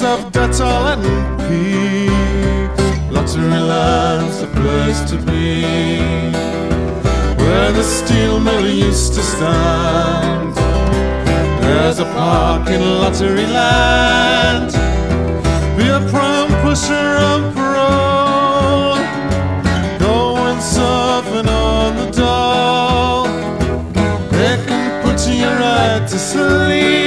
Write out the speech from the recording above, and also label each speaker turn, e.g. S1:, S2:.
S1: of Dettol and peace. Lottery land's the place to be, where the steel mill used to stand. There's a park in Lottery land. Be a pram pusher and parole, going surfing on the Dole. They can put you right to sleep.